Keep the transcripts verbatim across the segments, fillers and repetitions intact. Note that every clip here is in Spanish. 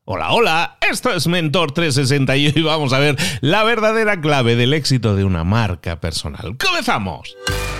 Hola, hola, esto es Mentor trescientos sesenta y hoy vamos a ver la verdadera clave del éxito de una marca personal. ¡Comenzamos!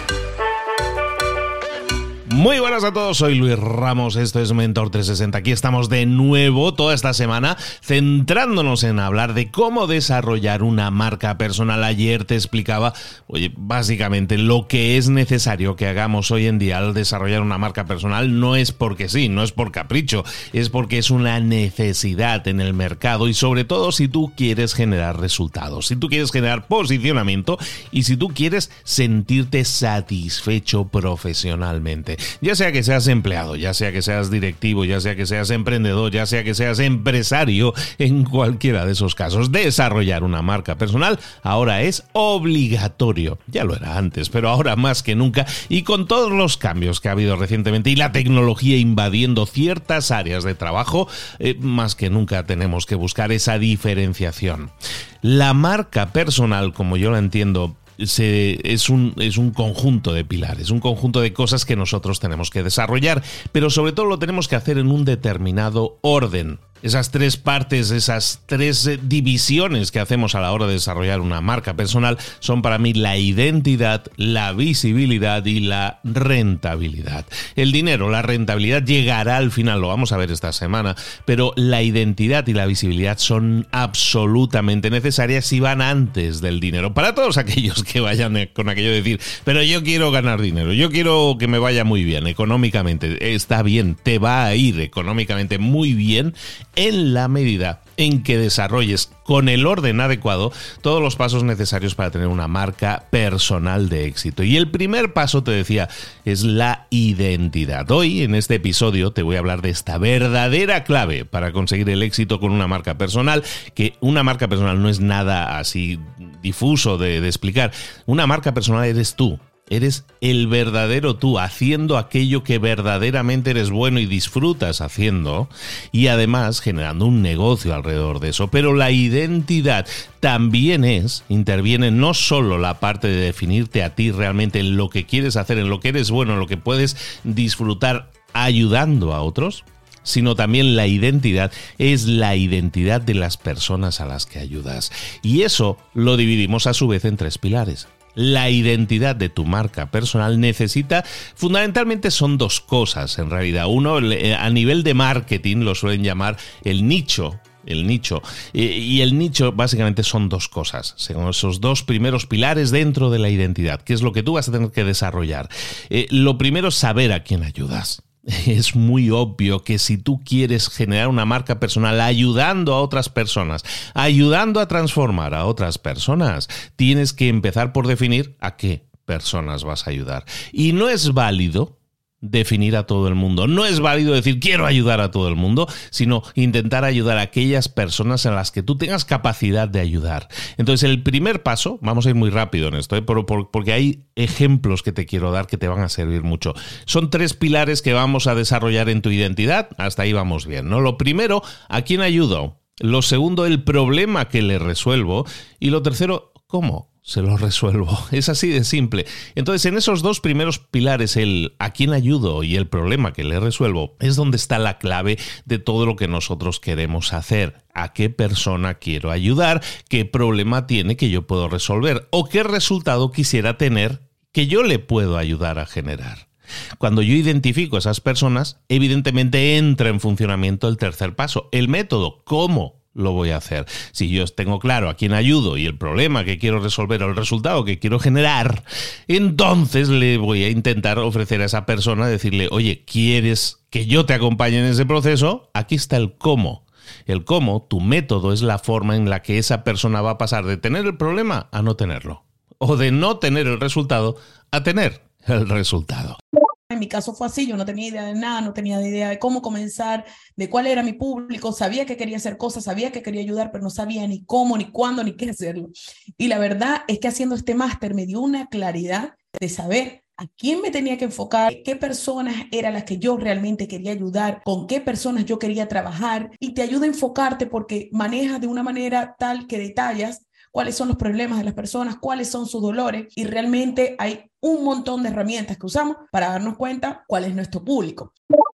Muy buenas a todos, soy Luis Ramos, esto es Mentor trescientos sesenta. Aquí estamos de nuevo toda esta semana centrándonos en hablar de cómo desarrollar una marca personal. Ayer te explicaba, oye, básicamente lo que es necesario que hagamos hoy en día al desarrollar una marca personal no es porque sí, no es por capricho, es porque es una necesidad en el mercado y sobre todo si tú quieres generar resultados, si tú quieres generar posicionamiento y si tú quieres sentirte satisfecho profesionalmente. Ya sea que seas empleado, ya sea que seas directivo, ya sea que seas emprendedor, ya sea que seas empresario, en cualquiera de esos casos, desarrollar una marca personal ahora es obligatorio. Ya lo era antes, pero ahora más que nunca y con todos los cambios que ha habido recientemente y la tecnología invadiendo ciertas áreas de trabajo, eh, más que nunca tenemos que buscar esa diferenciación. La marca personal, como yo la entiendo, Se, es, un, es un conjunto de pilares, un conjunto de cosas que nosotros tenemos que desarrollar, pero sobre todo lo tenemos que hacer en un determinado orden. Esas tres partes, esas tres divisiones que hacemos a la hora de desarrollar una marca personal son para mí la identidad, la visibilidad y la rentabilidad. El dinero, la rentabilidad llegará al final, lo vamos a ver esta semana, pero la identidad y la visibilidad son absolutamente necesarias y van antes del dinero. Para todos aquellos que vayan con aquello de decir, pero yo quiero ganar dinero, yo quiero que me vaya muy bien económicamente, está bien, te va a ir económicamente muy bien en la medida en que desarrolles con el orden adecuado todos los pasos necesarios para tener una marca personal de éxito. Y el primer paso, te decía, es la identidad. Hoy, en este episodio, te voy a hablar de esta verdadera clave para conseguir el éxito con una marca personal, que una marca personal no es nada así difuso de, de explicar. Una marca personal eres tú. Eres el verdadero tú, haciendo aquello que verdaderamente eres bueno y disfrutas haciendo y además generando un negocio alrededor de eso. Pero la identidad también es, interviene no solo la parte de definirte a ti realmente en lo que quieres hacer, en lo que eres bueno, en lo que puedes disfrutar ayudando a otros, sino también la identidad es la identidad de las personas a las que ayudas. Y eso lo dividimos a su vez en tres pilares. La identidad de tu marca personal necesita, fundamentalmente son dos cosas en realidad. Uno, a nivel de marketing lo suelen llamar el nicho. El nicho. Y el nicho básicamente son dos cosas. Son esos dos primeros pilares dentro de la identidad, que es lo que tú vas a tener que desarrollar. Eh, lo primero es saber a quién ayudas. Es muy obvio que si tú quieres generar una marca personal ayudando a otras personas, ayudando a transformar a otras personas, tienes que empezar por definir a qué personas vas a ayudar. Y no es válido definir a todo el mundo. No es válido decir quiero ayudar a todo el mundo, sino intentar ayudar a aquellas personas en las que tú tengas capacidad de ayudar. Entonces el primer paso, vamos a ir muy rápido en esto, ¿eh? Pero por, porque hay ejemplos que te quiero dar que te van a servir mucho. Son tres pilares que vamos a desarrollar en tu identidad. Hasta ahí vamos bien, ¿no? Lo primero, ¿a quién ayudo? Lo segundo, el problema que le resuelvo. Y lo tercero, ¿cómo se lo resuelvo? Es así de simple. Entonces, en esos dos primeros pilares, el a quién ayudo y el problema que le resuelvo, es donde está la clave de todo lo que nosotros queremos hacer. ¿A qué persona quiero ayudar? ¿Qué problema tiene que yo puedo resolver? ¿O qué resultado quisiera tener que yo le puedo ayudar a generar? Cuando yo identifico a esas personas, evidentemente entra en funcionamiento el tercer paso, el método. ¿Cómo lo voy a hacer? Si yo tengo claro a quién ayudo y el problema que quiero resolver o el resultado que quiero generar, entonces le voy a intentar ofrecer a esa persona, decirle, oye, ¿quieres que yo te acompañe en ese proceso? Aquí está el cómo. El cómo, tu método, es la forma en la que esa persona va a pasar de tener el problema a no tenerlo. O de no tener el resultado a tener el resultado. En mi caso fue así, yo no tenía idea de nada, no tenía idea de cómo comenzar, de cuál era mi público, sabía que quería hacer cosas, sabía que quería ayudar, pero no sabía ni cómo, ni cuándo, ni qué hacerlo. Y la verdad es que haciendo este máster me dio una claridad de saber a quién me tenía que enfocar, qué personas eran las que yo realmente quería ayudar, con qué personas yo quería trabajar, y te ayuda a enfocarte porque manejas de una manera tal que detallas cuáles son los problemas de las personas, cuáles son sus dolores, y realmente hay un montón de herramientas que usamos para darnos cuenta cuál es nuestro público.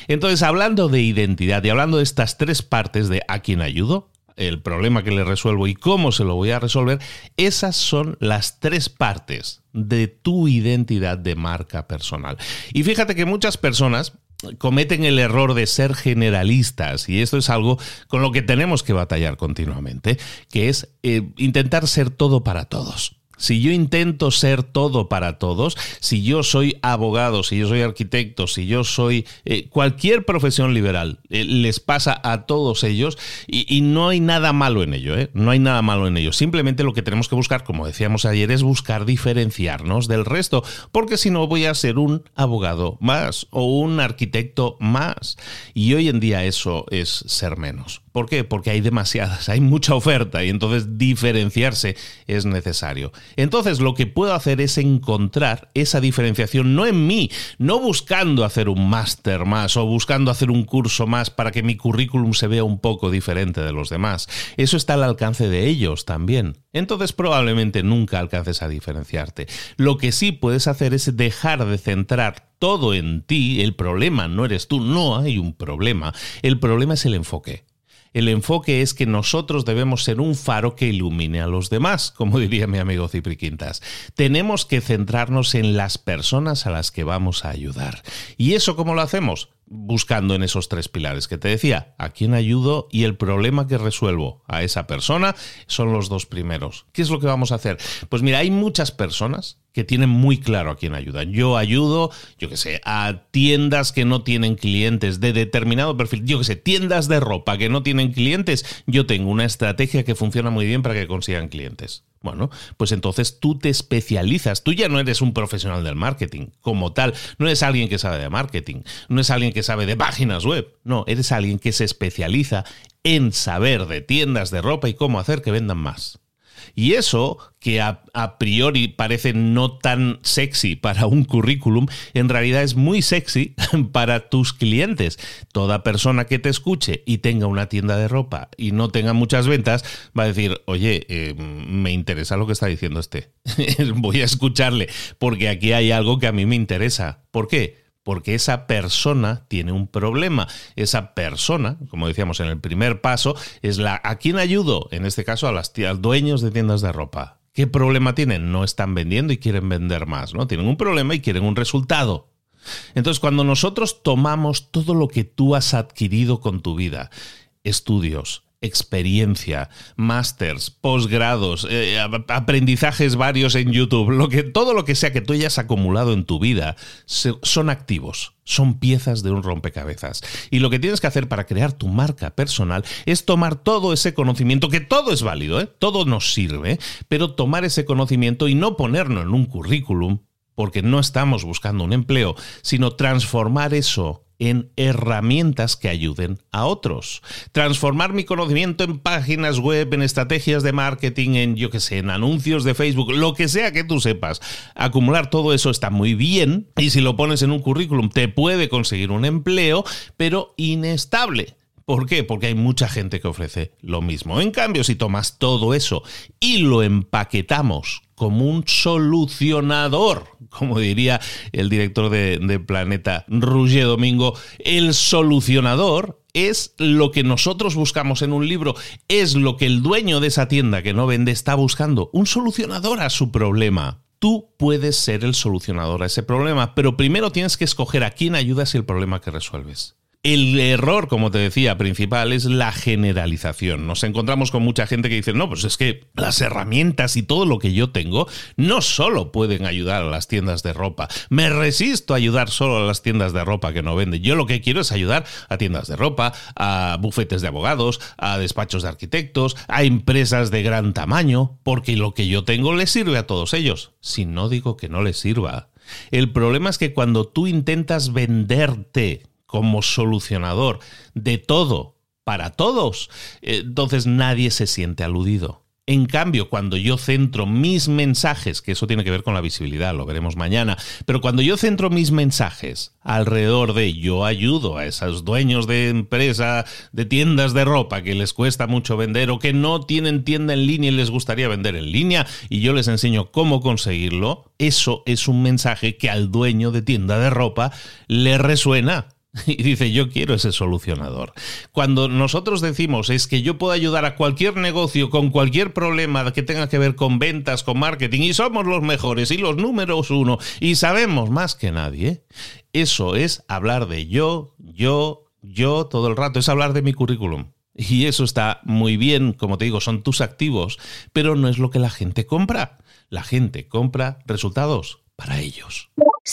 Entonces, hablando de identidad y hablando de estas tres partes de ¿a quién ayudo?, el problema que le resuelvo y cómo se lo voy a resolver, esas son las tres partes de tu identidad de marca personal. Y fíjate que muchas personas cometen el error de ser generalistas, y esto es algo con lo que tenemos que batallar continuamente, que es eh, intentar ser todo para todos. Si yo intento ser todo para todos, si yo soy abogado, si yo soy arquitecto, si yo soy eh, cualquier profesión liberal, eh, les pasa a todos ellos y, y no hay nada malo en ello, ¿eh? No hay nada malo en ello. Simplemente lo que tenemos que buscar, como decíamos ayer, es buscar diferenciarnos del resto, porque si no voy a ser un abogado más o un arquitecto más. Y hoy en día eso es ser menos. ¿Por qué? Porque hay demasiadas, hay mucha oferta y entonces diferenciarse es necesario. Entonces lo que puedo hacer es encontrar esa diferenciación no en mí, no buscando hacer un máster más o buscando hacer un curso más para que mi currículum se vea un poco diferente de los demás. Eso está al alcance de ellos también. Entonces probablemente nunca alcances a diferenciarte. Lo que sí puedes hacer es dejar de centrar todo en ti. El problema no eres tú, no hay un problema. El problema es el enfoque. El enfoque es que nosotros debemos ser un faro que ilumine a los demás, como diría mi amigo Cipri Quintas. Tenemos que centrarnos en las personas a las que vamos a ayudar. ¿Y eso cómo lo hacemos? Buscando en esos tres pilares que te decía, a quién ayudo y el problema que resuelvo a esa persona son los dos primeros. ¿Qué es lo que vamos a hacer? Pues mira, hay muchas personas que tienen muy claro a quién ayudan. Yo ayudo, yo qué sé, a tiendas que no tienen clientes de determinado perfil. Yo qué sé, tiendas de ropa que no tienen clientes. Yo tengo una estrategia que funciona muy bien para que consigan clientes. Bueno, pues entonces tú te especializas. Tú ya no eres un profesional del marketing como tal. No eres alguien que sabe de marketing. No es alguien que sabe de páginas web. No, eres alguien que se especializa en saber de tiendas de ropa y cómo hacer que vendan más. Y eso, que a, a priori parece no tan sexy para un currículum, en realidad es muy sexy para tus clientes. Toda persona que te escuche y tenga una tienda de ropa y no tenga muchas ventas, va a decir, oye, eh, me interesa lo que está diciendo este. Voy a escucharle, porque aquí hay algo que a mí me interesa. ¿Por qué? Porque esa persona tiene un problema. Esa persona, como decíamos en el primer paso, es la ¿a quién ayudo? En este caso a los dueños de tiendas de ropa. ¿Qué problema tienen? No están vendiendo y quieren vender más, ¿no? Tienen un problema y quieren un resultado. Entonces, cuando nosotros tomamos todo lo que tú has adquirido con tu vida, estudios, experiencia, másters, posgrados, eh, aprendizajes varios en YouTube, lo que, todo lo que sea que tú hayas acumulado en tu vida, se, son activos, son piezas de un rompecabezas. Y lo que tienes que hacer para crear tu marca personal es tomar todo ese conocimiento, que todo es válido, ¿eh? Todo nos sirve, pero tomar ese conocimiento y no ponerlo en un currículum, porque no estamos buscando un empleo, sino transformar eso en herramientas que ayuden a otros. Transformar mi conocimiento en páginas web, en estrategias de marketing, en, yo qué sé, en anuncios de Facebook, lo que sea que tú sepas. Acumular todo eso está muy bien y si lo pones en un currículum te puede conseguir un empleo, pero inestable. ¿Por qué? Porque hay mucha gente que ofrece lo mismo. En cambio, si tomas todo eso y lo empaquetamos como un solucionador, como diría el director de, de Planeta, Roger Domingo, el solucionador es lo que nosotros buscamos en un libro, es lo que el dueño de esa tienda que no vende está buscando, un solucionador a su problema. Tú puedes ser el solucionador a ese problema, pero primero tienes que escoger a quién ayudas y el problema que resuelves. El error, como te decía, principal es la generalización. Nos encontramos con mucha gente que dice, no, pues es que las herramientas y todo lo que yo tengo no solo pueden ayudar a las tiendas de ropa. Me resisto a ayudar solo a las tiendas de ropa que no venden. Yo lo que quiero es ayudar a tiendas de ropa, a bufetes de abogados, a despachos de arquitectos, a empresas de gran tamaño, porque lo que yo tengo les sirve a todos ellos. Si no digo que no les sirva. El problema es que cuando tú intentas venderte como solucionador de todo para todos, entonces nadie se siente aludido. En cambio, cuando yo centro mis mensajes, que eso tiene que ver con la visibilidad, lo veremos mañana, pero cuando yo centro mis mensajes alrededor de yo ayudo a esos dueños de empresa, de tiendas de ropa que les cuesta mucho vender o que no tienen tienda en línea y les gustaría vender en línea y yo les enseño cómo conseguirlo, eso es un mensaje que al dueño de tienda de ropa le resuena. Y dice, yo quiero ese solucionador. Cuando nosotros decimos es que yo puedo ayudar a cualquier negocio con cualquier problema que tenga que ver con ventas, con marketing, y somos los mejores y los números uno y sabemos más que nadie, eso es hablar de yo, yo, yo todo el rato, es hablar de mi currículum. Y eso está muy bien, como te digo, son tus activos, pero no es lo que la gente compra. La gente compra resultados para ellos.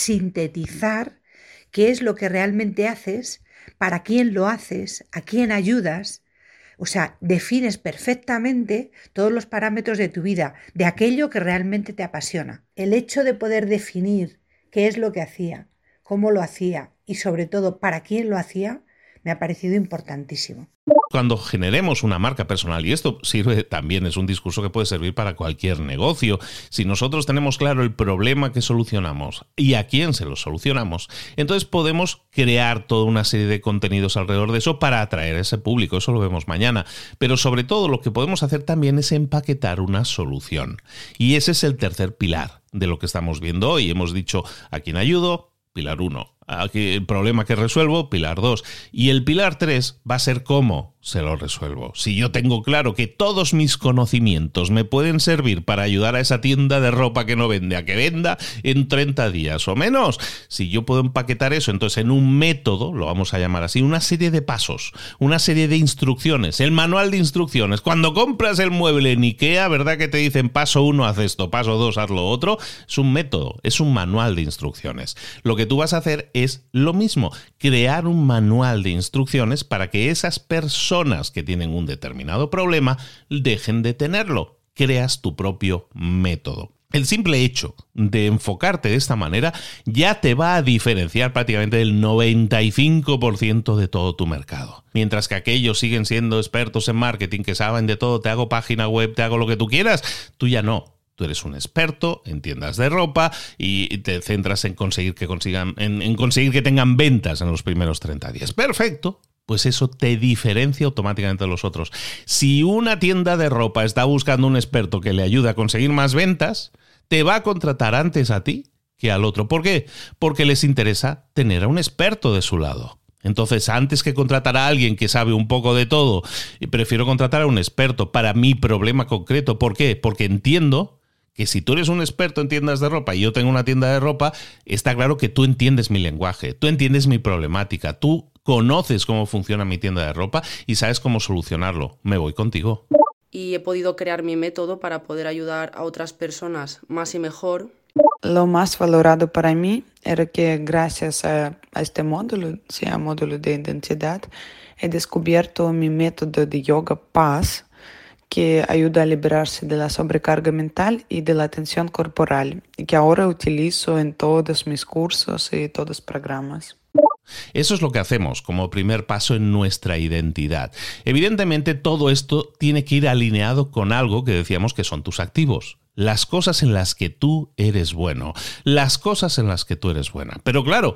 Sintetizar qué es lo que realmente haces, para quién lo haces, a quién ayudas. O sea, defines perfectamente todos los parámetros de tu vida, de aquello que realmente te apasiona. El hecho de poder definir qué es lo que hacía, cómo lo hacía y sobre todo para quién lo hacía, me ha parecido importantísimo. Cuando generemos una marca personal, y esto sirve también, es un discurso que puede servir para cualquier negocio, si nosotros tenemos claro el problema que solucionamos y a quién se lo solucionamos, entonces podemos crear toda una serie de contenidos alrededor de eso para atraer a ese público, eso lo vemos mañana. Pero sobre todo lo que podemos hacer también es empaquetar una solución. Y ese es el tercer pilar de lo que estamos viendo hoy. Hemos dicho a quién ayudo, pilar uno. Aquí el problema que resuelvo, pilar dos. Y el pilar tres va a ser cómo se lo resuelvo. Si yo tengo claro que todos mis conocimientos me pueden servir para ayudar a esa tienda de ropa que no vende a que venda en treinta días o menos, si yo puedo empaquetar eso entonces en un método, lo vamos a llamar así, una serie de pasos, una serie de instrucciones, el manual de instrucciones. Cuando compras el mueble en IKEA, ¿verdad que te dicen paso uno haz esto, paso dos haz lo otro? Es un método, es un manual de instrucciones. Lo que tú vas a hacer es lo mismo, crear un manual de instrucciones para que esas personas que tienen un determinado problema dejen de tenerlo. Creas tu propio método. El simple hecho de enfocarte de esta manera ya te va a diferenciar prácticamente del noventa y cinco por ciento de todo tu mercado. Mientras que aquellos siguen siendo expertos en marketing, que saben de todo, te hago página web, te hago lo que tú quieras, tú ya no. Tú eres un experto en tiendas de ropa y te centras en conseguir que consigan, en, en conseguir que tengan ventas en los primeros treinta días. Perfecto. Pues eso te diferencia automáticamente de los otros. Si una tienda de ropa está buscando un experto que le ayude a conseguir más ventas, te va a contratar antes a ti que al otro. ¿Por qué? Porque les interesa tener a un experto de su lado. Entonces, antes que contratar a alguien que sabe un poco de todo, prefiero contratar a un experto para mi problema concreto. ¿Por qué? Porque entiendo que si tú eres un experto en tiendas de ropa y yo tengo una tienda de ropa, está claro que tú entiendes mi lenguaje, tú entiendes mi problemática, tú conoces cómo funciona mi tienda de ropa y sabes cómo solucionarlo. Me voy contigo. Y he podido crear mi método para poder ayudar a otras personas más y mejor. Lo más valorado para mí era que gracias a, a este módulo, se llama módulo de identidad, he descubierto mi método de yoga Paz, que ayuda a liberarse de la sobrecarga mental y de la tensión corporal, y que ahora utilizo en todos mis cursos y todos los programas. Eso es lo que hacemos como primer paso en nuestra identidad. Evidentemente, todo esto tiene que ir alineado con algo que decíamos que son tus activos. Las cosas en las que tú eres bueno. Las cosas en las que tú eres buena. Pero claro,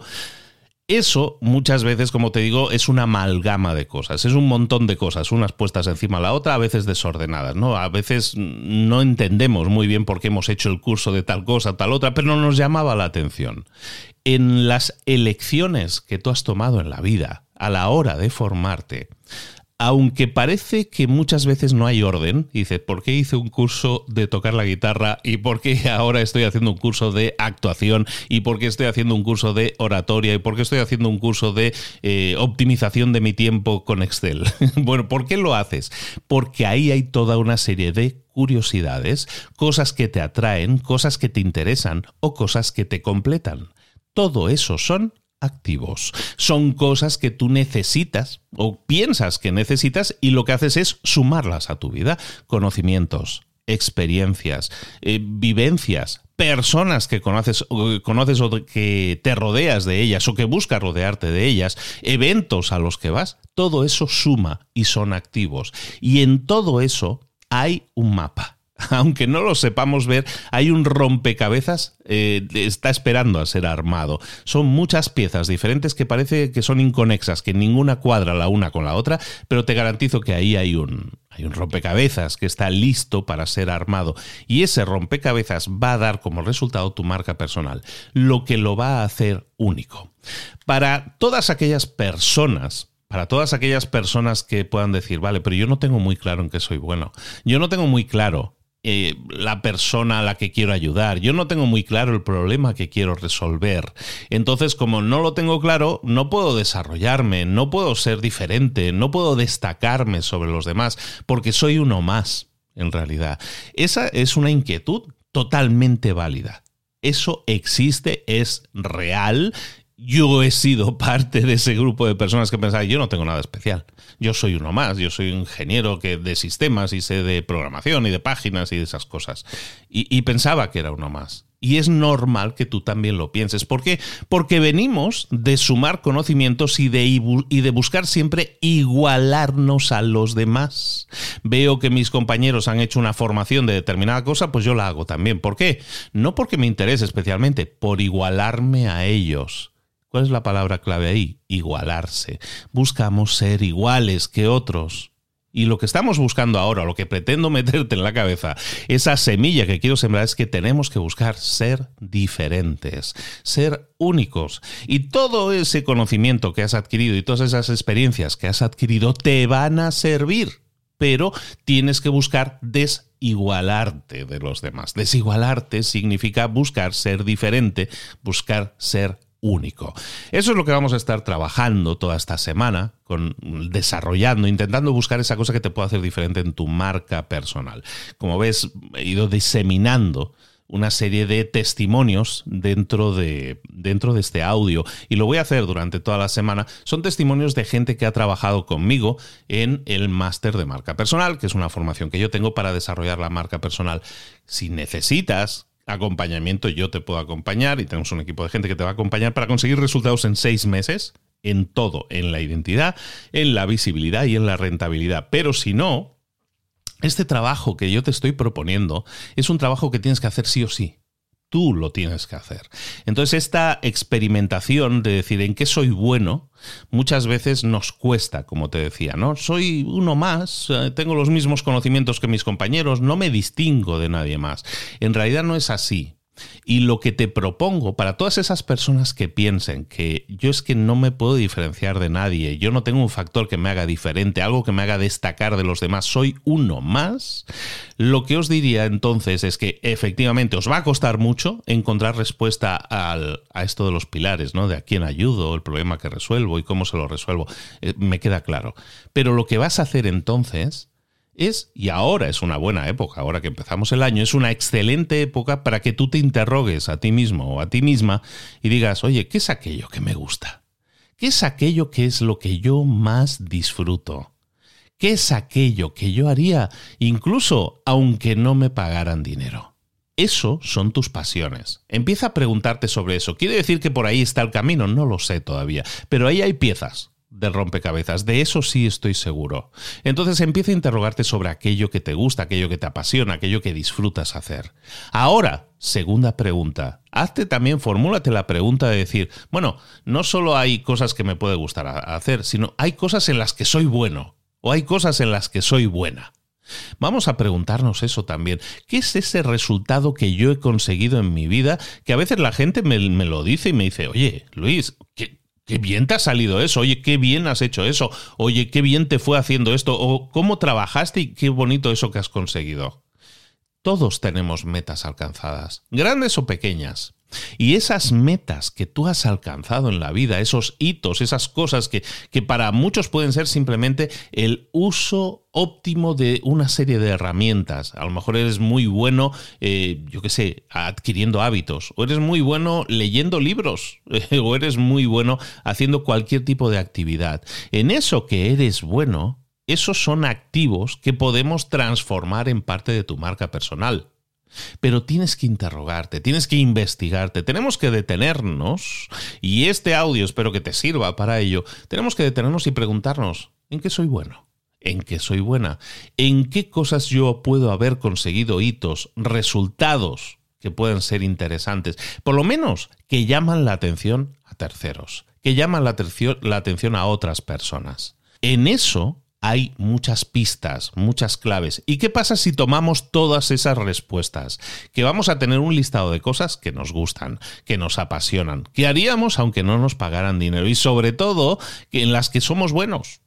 eso muchas veces, como te digo, es una amalgama de cosas, es un montón de cosas, unas puestas encima de la otra, a veces desordenadas, ¿no? A veces no entendemos muy bien por qué hemos hecho el curso de tal cosa, tal otra, pero no nos llamaba la atención. En las elecciones que tú has tomado en la vida, a la hora de formarte, aunque parece que muchas veces no hay orden, dices, ¿por qué hice un curso de tocar la guitarra? ¿Y por qué ahora estoy haciendo un curso de actuación? ¿Y por qué estoy haciendo un curso de oratoria? ¿Y por qué estoy haciendo un curso de eh, optimización de mi tiempo con Excel? Bueno, ¿por qué lo haces? Porque ahí hay toda una serie de curiosidades, cosas que te atraen, cosas que te interesan o cosas que te completan. Todo eso son activos. Son cosas que tú necesitas o piensas que necesitas y lo que haces es sumarlas a tu vida. Conocimientos, experiencias, eh, vivencias, personas que conoces, conoces o que te rodeas de ellas o que buscas rodearte de ellas, eventos a los que vas, todo eso suma y son activos. Y en todo eso hay un mapa. Aunque no lo sepamos ver, hay un rompecabezas, eh, está esperando a ser armado. Son muchas piezas diferentes que parece que son inconexas, que ninguna cuadra la una con la otra, pero te garantizo que ahí hay un, Hay un rompecabezas que está listo para ser armado y ese rompecabezas va a dar como resultado tu marca personal, lo que lo va a hacer único. Para todas aquellas personas, para todas aquellas personas que puedan decir, vale, pero yo no tengo muy claro en qué soy bueno, yo no tengo muy claro Eh, la persona a la que quiero ayudar. Yo no tengo muy claro el problema que quiero resolver. Entonces, como no lo tengo claro, no puedo desarrollarme, no puedo ser diferente, no puedo destacarme sobre los demás, porque soy uno más, en realidad. Esa es una inquietud totalmente válida. Eso existe, es real. Yo he sido parte de ese grupo de personas que pensaban, yo no tengo nada especial. Yo soy uno más, yo soy un ingeniero que de sistemas y sé de programación y de páginas y de esas cosas. Y, y pensaba que era uno más. Y es normal que tú también lo pienses. ¿Por qué? Porque venimos de sumar conocimientos y de, y de buscar siempre igualarnos a los demás. Veo que mis compañeros han hecho una formación de determinada cosa, pues yo la hago también. ¿Por qué? No porque me interese especialmente, por igualarme a ellos. ¿Cuál es la palabra clave ahí? Igualarse. Buscamos ser iguales que otros. Y lo que estamos buscando ahora, lo que pretendo meterte en la cabeza, esa semilla que quiero sembrar es que tenemos que buscar ser diferentes, ser únicos. Y todo ese conocimiento que has adquirido y todas esas experiencias que has adquirido te van a servir, pero tienes que buscar desigualarte de los demás. Desigualarte significa buscar ser diferente, buscar ser único. Eso es lo que vamos a estar trabajando toda esta semana, con, desarrollando, intentando buscar esa cosa que te pueda hacer diferente en tu marca personal. Como ves, he ido diseminando una serie de testimonios dentro de, dentro de este audio y lo voy a hacer durante toda la semana. Son testimonios de gente que ha trabajado conmigo en el máster de marca personal, que es una formación que yo tengo para desarrollar la marca personal. Si necesitas acompañamiento, yo te puedo acompañar y tenemos un equipo de gente que te va a acompañar para conseguir resultados en seis meses, en todo, en la identidad, en la visibilidad y en la rentabilidad. Pero si no, este trabajo que yo te estoy proponiendo es un trabajo que tienes que hacer sí o sí. Tú lo tienes que hacer. Entonces, esta experimentación de decir en qué soy bueno, muchas veces nos cuesta, como te decía, ¿no? Soy uno más, tengo los mismos conocimientos que mis compañeros, no me distingo de nadie más. En realidad no es así. Y lo que te propongo para todas esas personas que piensen que yo es que no me puedo diferenciar de nadie, yo no tengo un factor que me haga diferente, algo que me haga destacar de los demás, soy uno más, lo que os diría entonces es que efectivamente os va a costar mucho encontrar respuesta al, a esto de los pilares, ¿no? De a quién ayudo, el problema que resuelvo y cómo se lo resuelvo. Eh, me queda claro. Pero lo que vas a hacer entonces es, y ahora es una buena época, ahora que empezamos el año, es una excelente época para que tú te interrogues a ti mismo o a ti misma y digas, oye, ¿qué es aquello que me gusta? ¿Qué es aquello que es lo que yo más disfruto? ¿Qué es aquello que yo haría incluso aunque no me pagaran dinero? Eso son tus pasiones. Empieza a preguntarte sobre eso. ¿Quiere decir que por ahí está el camino? No lo sé todavía, pero ahí hay piezas del rompecabezas, de eso sí estoy seguro. Entonces empieza a interrogarte sobre aquello que te gusta, aquello que te apasiona, aquello que disfrutas hacer. Ahora, segunda pregunta, hazte también, formúlate la pregunta de decir, bueno, no solo hay cosas que me puede gustar hacer, sino hay cosas en las que soy bueno o hay cosas en las que soy buena. Vamos a preguntarnos eso también. ¿Qué es ese resultado que yo he conseguido en mi vida? Que a veces la gente me, me lo dice y me dice, oye, Luis, ¿qué? Qué bien te ha salido eso, oye, qué bien has hecho eso, oye, qué bien te fue haciendo esto, o cómo trabajaste y qué bonito eso que has conseguido. Todos tenemos metas alcanzadas, grandes o pequeñas. Y esas metas que tú has alcanzado en la vida, esos hitos, esas cosas que, que para muchos pueden ser simplemente el uso óptimo de una serie de herramientas. A lo mejor eres muy bueno, eh, yo qué sé, adquiriendo hábitos, o eres muy bueno leyendo libros, eh, o eres muy bueno haciendo cualquier tipo de actividad. En eso que eres bueno, esos son activos que podemos transformar en parte de tu marca personal. Pero tienes que interrogarte, tienes que investigarte, tenemos que detenernos, y este audio espero que te sirva para ello, tenemos que detenernos y preguntarnos, ¿en qué soy bueno? ¿En qué soy buena? ¿En qué cosas yo puedo haber conseguido hitos, resultados que pueden ser interesantes? Por lo menos que llaman la atención a terceros, que llaman la atención, la atención a otras personas. En eso hay muchas pistas, muchas claves. ¿Y qué pasa si tomamos todas esas respuestas? Que vamos a tener un listado de cosas que nos gustan, que nos apasionan, que haríamos aunque no nos pagaran dinero y sobre todo en las que somos buenos.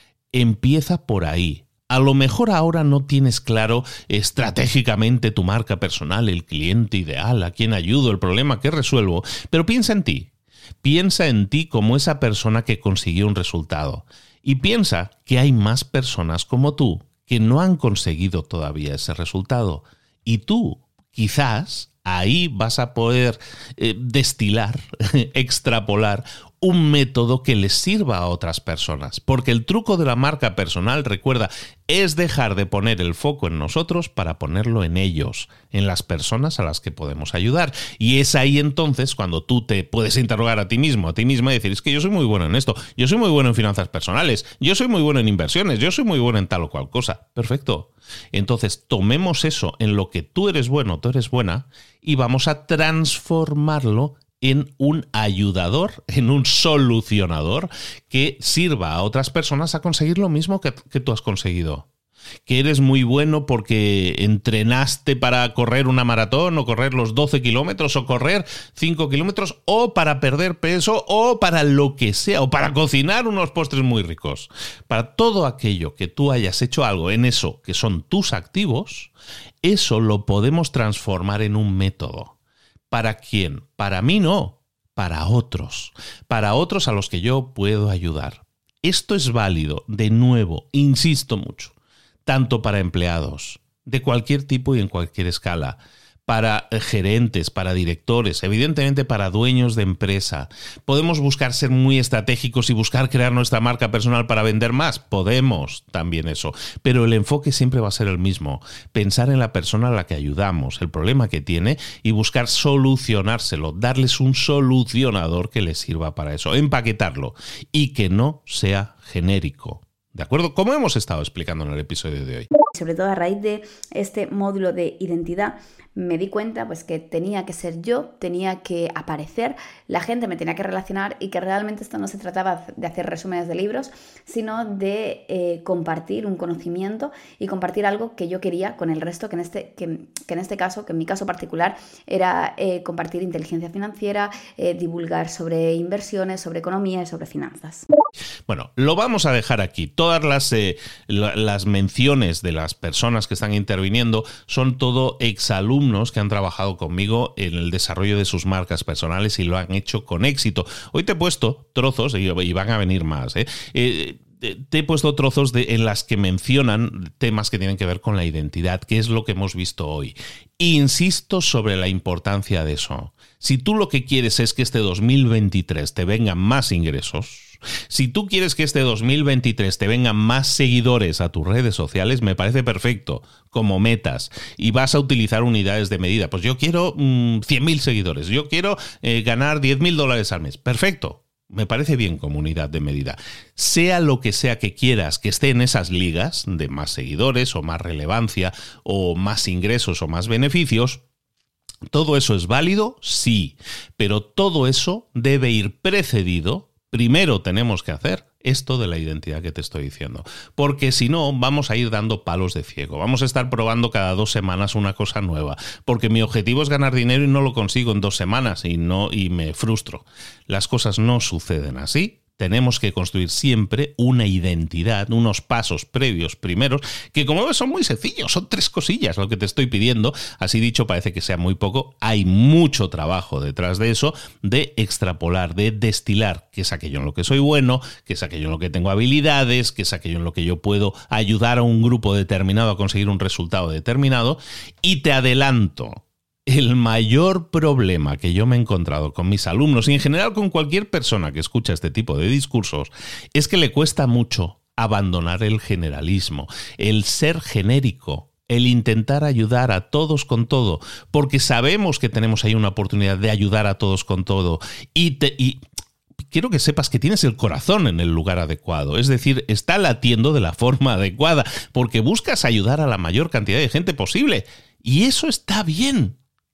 Empieza por ahí. A lo mejor ahora no tienes claro estratégicamente tu marca personal, el cliente ideal, a quién ayudo, el problema que resuelvo, pero piensa en ti. Piensa en ti como esa persona que consiguió un resultado. Y piensa que hay más personas como tú que no han conseguido todavía ese resultado. Y tú, quizás, ahí vas a poder eh, destilar, extrapolar un método que les sirva a otras personas. Porque el truco de la marca personal, recuerda, es dejar de poner el foco en nosotros para ponerlo en ellos, en las personas a las que podemos ayudar. Y es ahí entonces cuando tú te puedes interrogar a ti mismo, a ti misma y decir, es que yo soy muy bueno en esto, yo soy muy bueno en finanzas personales, yo soy muy bueno en inversiones, yo soy muy bueno en tal o cual cosa. Perfecto. Entonces tomemos eso en lo que tú eres bueno, tú eres buena, y vamos a transformarlo en un ayudador, en un solucionador que sirva a otras personas a conseguir lo mismo que, que tú has conseguido. Que eres muy bueno porque entrenaste para correr una maratón o correr los doce kilómetros o correr cinco kilómetros o para perder peso o para lo que sea o para cocinar unos postres muy ricos. Para todo aquello que tú hayas hecho algo en eso que son tus activos, eso lo podemos transformar en un método. ¿Para quién? Para mí no, para otros. Para otros a los que yo puedo ayudar. Esto es válido, de nuevo, insisto mucho, tanto para empleados de cualquier tipo y en cualquier escala, para gerentes, para directores, evidentemente para dueños de empresa. ¿Podemos buscar ser muy estratégicos y buscar crear nuestra marca personal para vender más? Podemos también eso, pero el enfoque siempre va a ser el mismo. Pensar en la persona a la que ayudamos, el problema que tiene y buscar solucionárselo, darles un solucionador que les sirva para eso, empaquetarlo y que no sea genérico. ¿De acuerdo? Como hemos estado explicando en el episodio de hoy. Sobre todo a raíz de este módulo de identidad, me di cuenta pues que tenía que ser yo, tenía que aparecer, la gente me tenía que relacionar y que realmente esto no se trataba de hacer resúmenes de libros, sino de eh, compartir un conocimiento y compartir algo que yo quería con el resto, que en este, que, que en este caso, que en mi caso particular, era eh, compartir inteligencia financiera, eh, divulgar sobre inversiones, sobre economía y sobre finanzas. Bueno, lo vamos a dejar aquí. Todas las, eh, las menciones de las personas que están interviniendo son todo exalumnos que han trabajado conmigo en el desarrollo de sus marcas personales y lo han hecho con éxito. Hoy te he puesto trozos, y van a venir más, ¿eh? eh Te he puesto trozos de, en las que mencionan temas que tienen que ver con la identidad, que es lo que hemos visto hoy. Insisto sobre la importancia de eso. Si tú lo que quieres es que este dos mil veintitrés te vengan más ingresos, si tú quieres que este dos mil veintitrés te vengan más seguidores a tus redes sociales, me parece perfecto, como metas, y vas a utilizar unidades de medida. Pues yo quiero mmm, cien mil seguidores, yo quiero eh, ganar diez mil dólares al mes. Perfecto. Me parece bien como unidad de medida. Sea lo que sea que quieras que esté en esas ligas de más seguidores o más relevancia o más ingresos o más beneficios, ¿todo eso es válido? Sí, pero todo eso debe ir precedido. Primero tenemos que hacer esto de la identidad que te estoy diciendo, porque si no vamos a ir dando palos de ciego, vamos a estar probando cada dos semanas una cosa nueva, porque mi objetivo es ganar dinero y no lo consigo en dos semanas y, no, y me frustro. Las cosas no suceden así. Tenemos que construir siempre una identidad, unos pasos previos primeros, que como ves son muy sencillos, son tres cosillas lo que te estoy pidiendo. Así dicho, parece que sea muy poco. Hay mucho trabajo detrás de eso, de extrapolar, de destilar, que es aquello en lo que soy bueno, que es aquello en lo que tengo habilidades, que es aquello en lo que yo puedo ayudar a un grupo determinado a conseguir un resultado determinado. Y te adelanto, el mayor problema que yo me he encontrado con mis alumnos y en general con cualquier persona que escucha este tipo de discursos es que le cuesta mucho abandonar el generalismo, el ser genérico, el intentar ayudar a todos con todo, porque sabemos que tenemos ahí una oportunidad de ayudar a todos con todo y, te, y quiero que sepas que tienes el corazón en el lugar adecuado, es decir, está latiendo de la forma adecuada porque buscas ayudar a la mayor cantidad de gente posible y eso está bien.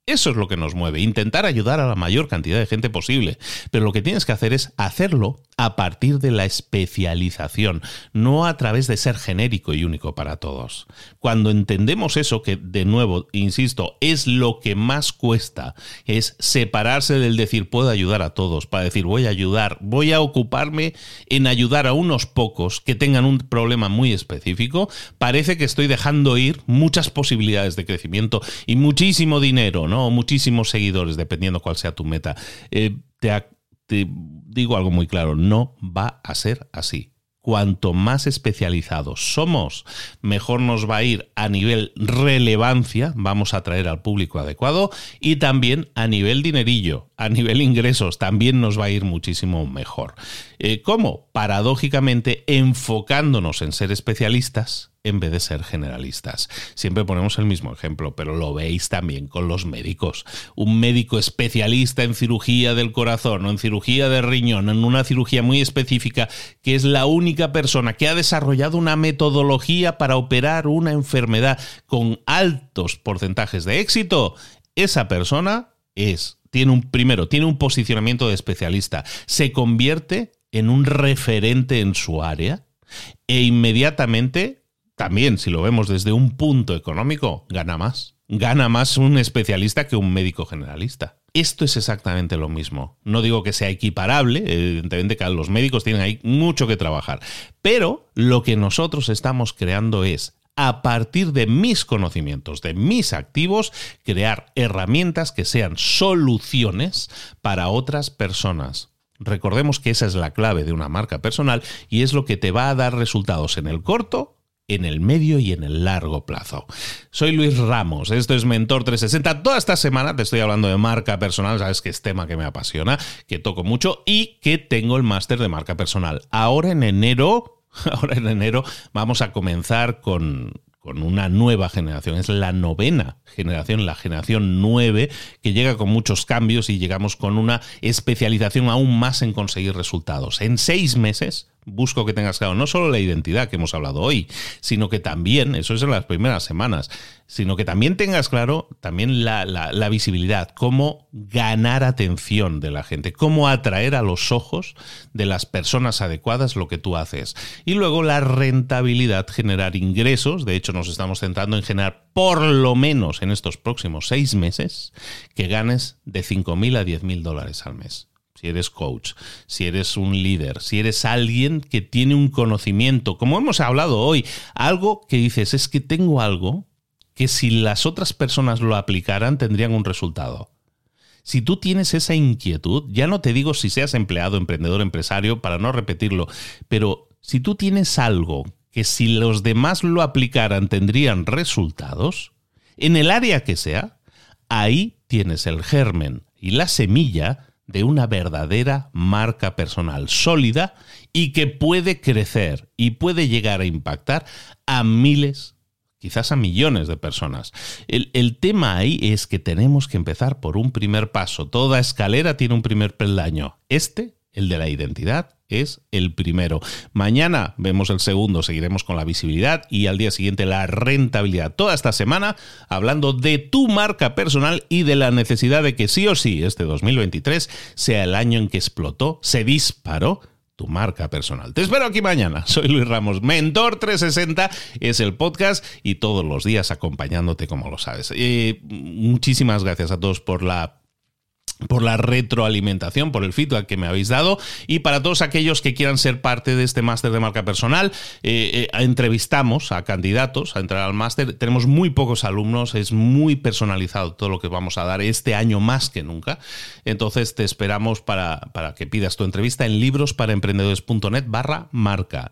Eso es lo que nos mueve, intentar ayudar a la mayor cantidad de gente posible. Pero lo que tienes que hacer es hacerlo a partir de la especialización, no a través de ser genérico y único para todos. Cuando entendemos eso, que de nuevo, insisto, es lo que más cuesta, es separarse del decir puedo ayudar a todos, para decir voy a ayudar, voy a ocuparme en ayudar a unos pocos que tengan un problema muy específico, parece que estoy dejando ir muchas posibilidades de crecimiento y muchísimo dinero, ¿no? O muchísimos seguidores, dependiendo cuál sea tu meta. Eh, te, te digo algo muy claro, no va a ser así. Cuanto más especializados somos, mejor nos va a ir a nivel relevancia, vamos a atraer al público adecuado, y también a nivel dinerillo, a nivel ingresos, también nos va a ir muchísimo mejor. Eh, ¿Cómo? Paradójicamente, enfocándonos en ser especialistas en vez de ser generalistas. Siempre ponemos el mismo ejemplo, pero lo veis también con los médicos. Un médico especialista en cirugía del corazón o en cirugía de riñón, en una cirugía muy específica, que es la única persona que ha desarrollado una metodología para operar una enfermedad con altos porcentajes de éxito, esa persona es, tiene un, primero, tiene un posicionamiento de especialista, se convierte en un referente en su área e inmediatamente, también, si lo vemos desde un punto económico, gana más. Gana más un especialista que un médico generalista. Esto es exactamente lo mismo. No digo que sea equiparable, evidentemente que los médicos tienen ahí mucho que trabajar, pero lo que nosotros estamos creando es, a partir de mis conocimientos, de mis activos, crear herramientas que sean soluciones para otras personas. Recordemos que esa es la clave de una marca personal y es lo que te va a dar resultados en el corto, en el medio y en el largo plazo. Soy Luis Ramos, esto es Mentor trescientos sesenta. Toda esta semana te estoy hablando de marca personal, sabes que es tema que me apasiona, que toco mucho y que tengo el máster de marca personal. Ahora en enero, ahora en enero vamos a comenzar con... con una nueva generación, es la novena generación, la generación nueve, que llega con muchos cambios y llegamos con una especialización aún más en conseguir resultados. En seis meses busco que tengas claro no solo la identidad que hemos hablado hoy, sino que también, eso es en las primeras semanas, sino que también tengas claro también la, la, la visibilidad, cómo ganar atención de la gente, cómo atraer a los ojos de las personas adecuadas lo que tú haces. Y luego la rentabilidad, generar ingresos. De hecho, nos estamos centrando en generar por lo menos en estos próximos seis meses que ganes de cinco mil a diez mil dólares al mes. Si eres coach, si eres un líder, si eres alguien que tiene un conocimiento, como hemos hablado hoy, algo que dices, es que tengo algo que si las otras personas lo aplicaran tendrían un resultado. Si tú tienes esa inquietud, ya no te digo si seas empleado, emprendedor, empresario, para no repetirlo, pero si tú tienes algo que si los demás lo aplicaran tendrían resultados, en el área que sea, ahí tienes el germen y la semilla de una verdadera marca personal sólida y que puede crecer y puede llegar a impactar a miles, quizás a millones de personas. El, el tema ahí es que tenemos que empezar por un primer paso. Toda escalera tiene un primer peldaño. Este, el de la identidad, es el primero. Mañana vemos el segundo, seguiremos con la visibilidad y al día siguiente la rentabilidad. Toda esta semana hablando de tu marca personal y de la necesidad de que sí o sí este dos mil veintitrés sea el año en que explotó, se disparó tu marca personal. Te espero aquí mañana. Soy Luis Ramos. Mentor trescientos sesenta es el podcast y todos los días acompañándote, como lo sabes. Eh, muchísimas gracias a todos por la por la retroalimentación, por el feedback que me habéis dado y para todos aquellos que quieran ser parte de este máster de marca personal, eh, eh, entrevistamos a candidatos a entrar al máster. Tenemos muy pocos alumnos, es muy personalizado todo lo que vamos a dar este año más que nunca. Entonces te esperamos para, para que pidas tu entrevista en librosparaemprendedores.net barra marca.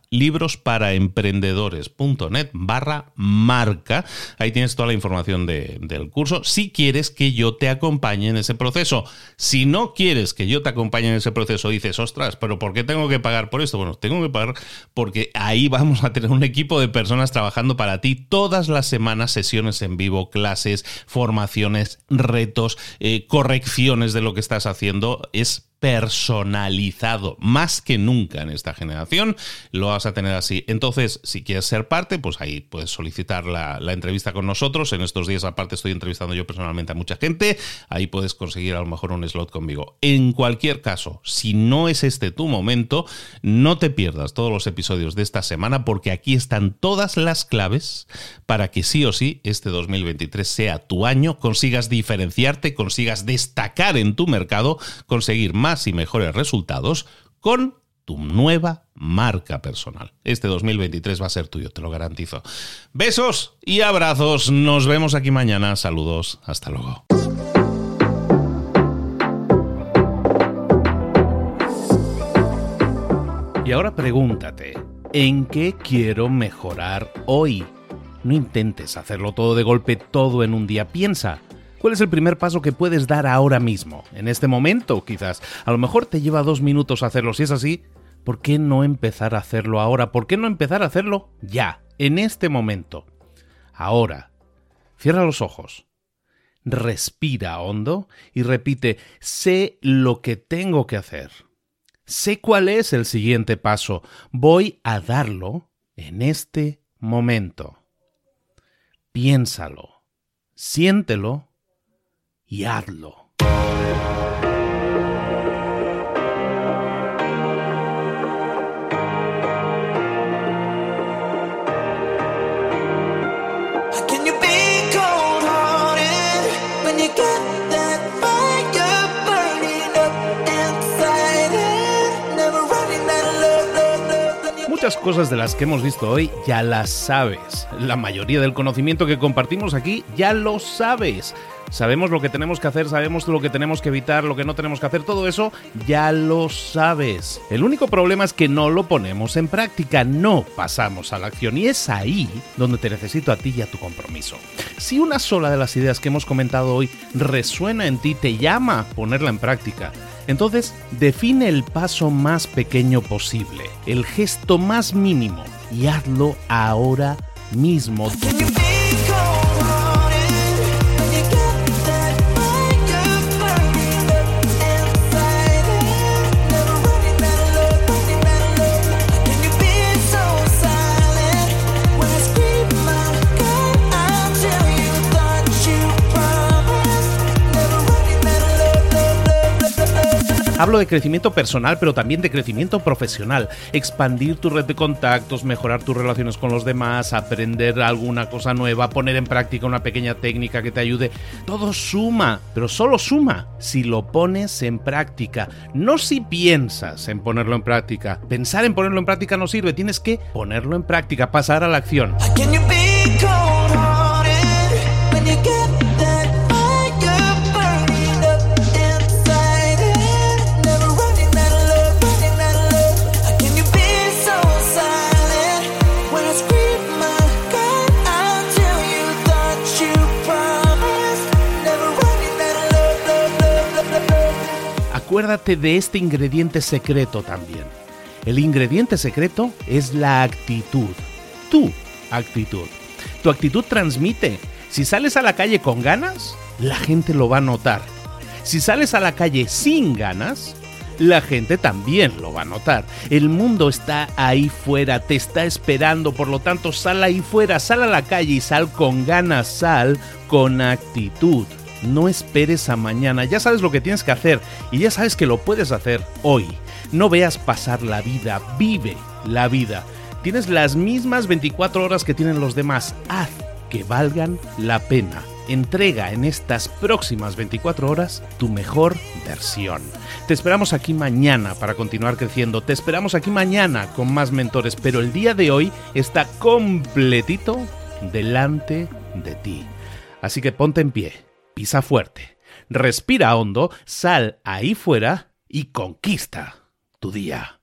librosparaemprendedores.net barra marca. Ahí tienes toda la información de, del curso. Si quieres que yo te acompañe en ese proceso. Si no quieres que yo te acompañe en ese proceso, dices, ostras, ¿pero por qué tengo que pagar por esto? Bueno, tengo que pagar porque ahí vamos a tener un equipo de personas trabajando para ti todas las semanas, sesiones en vivo, clases, formaciones, retos, eh, correcciones de lo que estás haciendo. Es personalizado, más que nunca en esta generación, lo vas a tener así. Entonces, si quieres ser parte, pues ahí puedes solicitar la, la entrevista con nosotros. En estos días, aparte, estoy entrevistando yo personalmente a mucha gente. Ahí puedes conseguir a lo mejor un slot conmigo. En cualquier caso, si no es este tu momento, no te pierdas todos los episodios de esta semana, porque aquí están todas las claves para que sí o sí este dos mil veintitrés sea tu año, consigas diferenciarte, consigas destacar en tu mercado, conseguir más y mejores resultados con tu nueva marca personal. Este dos mil veintitrés va a ser tuyo, te lo garantizo. Besos y abrazos. Nos vemos aquí mañana. Saludos. Hasta luego. Y ahora pregúntate, ¿en qué quiero mejorar hoy? No intentes hacerlo todo de golpe, todo en un día. Piensa. ¿Cuál es el primer paso que puedes dar ahora mismo? En este momento, quizás. A lo mejor te lleva dos minutos hacerlo. Si es así, ¿por qué no empezar a hacerlo ahora? ¿Por qué no empezar a hacerlo ya? En este momento. Ahora. Cierra los ojos. Respira hondo y repite: sé lo que tengo que hacer. Sé cuál es el siguiente paso. Voy a darlo en este momento. Piénsalo. Siéntelo. Y hazlo. Muchas cosas de las que hemos visto hoy ya las sabes. La mayoría del conocimiento que compartimos aquí ya lo sabes. Sabemos lo que tenemos que hacer, sabemos lo que tenemos que evitar, lo que no tenemos que hacer, todo eso ya lo sabes. El único problema es que no lo ponemos en práctica, no pasamos a la acción, y es ahí donde te necesito a ti y a tu compromiso. Si una sola de las ideas que hemos comentado hoy resuena en ti, te llama a ponerla en práctica, entonces define el paso más pequeño posible, el gesto más mínimo, y hazlo ahora mismo. Hablo de crecimiento personal, pero también de crecimiento profesional. Expandir tu red de contactos, mejorar tus relaciones con los demás, aprender alguna cosa nueva, poner en práctica una pequeña técnica que te ayude. Todo suma, pero solo suma si lo pones en práctica. No si piensas en ponerlo en práctica. Pensar en ponerlo en práctica no sirve. Tienes que ponerlo en práctica, pasar a la acción. Acuérdate de este ingrediente secreto también. El ingrediente secreto es la actitud. Tu actitud. Tu actitud transmite. Si sales a la calle con ganas, la gente lo va a notar. Si sales a la calle sin ganas, la gente también lo va a notar. El mundo está ahí fuera, te está esperando, por lo tanto sal ahí fuera, sal a la calle y sal con ganas, sal con actitud. No esperes a mañana, ya sabes lo que tienes que hacer y ya sabes que lo puedes hacer hoy. No veas pasar la vida, vive la vida. Tienes las mismas veinticuatro horas que tienen los demás, haz que valgan la pena. Entrega en estas próximas veinticuatro horas tu mejor versión. Te esperamos aquí mañana para continuar creciendo, te esperamos aquí mañana con más mentores, pero el día de hoy está completito delante de ti. Así que ponte en pie. Pisa fuerte, respira hondo, sal ahí fuera y conquista tu día.